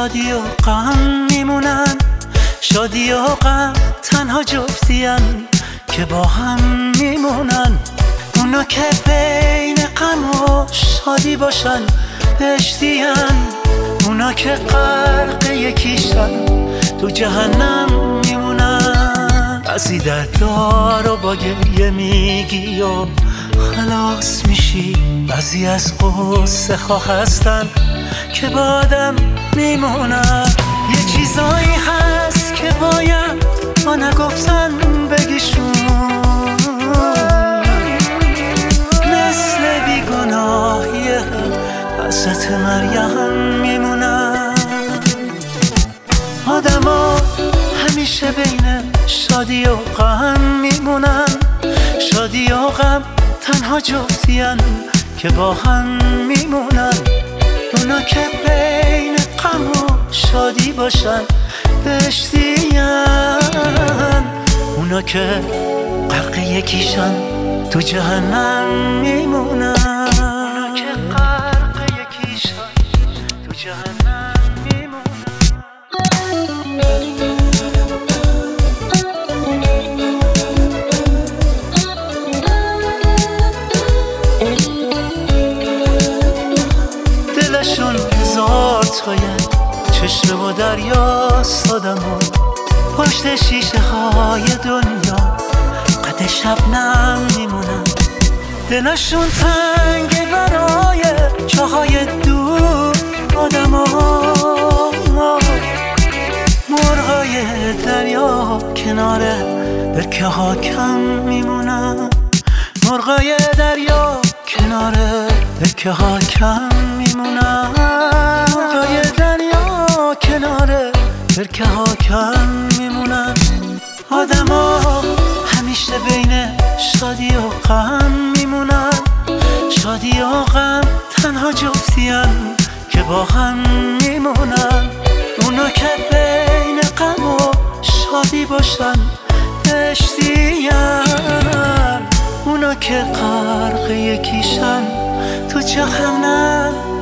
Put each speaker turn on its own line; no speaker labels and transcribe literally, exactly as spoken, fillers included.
شادی و غم میمونن، شادی و غم تنها جفتین که با هم میمونن. اونا که بین غم و شادی باشن بهشتین، اونا که غرق یکیشن تو جهنم میمونن. بعضی دردار و با گریه میگی و خلاص میشی، بعضی از قصه خواه هستن که با آدم میمونن. یه چیزایی هست که باید ما نگفتن بگیشون، مثل بیگناهی حضرت مریم میمونن. آدم ها همیشه بین شادی و غم میمونن، شادی و غم تنها جفتین که با هم میمونن. اونا که بین غم و شادی باشن بهشتین، اونا که غرق یکیشن تو جهنم میمونن. اونا که غرق یکیشن تو جهنم میمونن. دلشون هزار تایه چشم و دریاست، آدم‌ها پشت شیشه های دنیا قد شبنم میمونن. دلشون تنگه برای جاهای دور، آدم‌ها مرغای دریا کنار برکه ها کم میمونن، مرغای دریا کنار برکه ها کم میمونن، مرغای دریا کنار برکه ها کم میمونن. آدم ها همیشه بین شادی و غم میمونن، شادی و غم تنها جفتین که با هم میمونن. اونا که بین غم و شادی باشن بهشتین، اونا که غرق یکیشن تو جهنم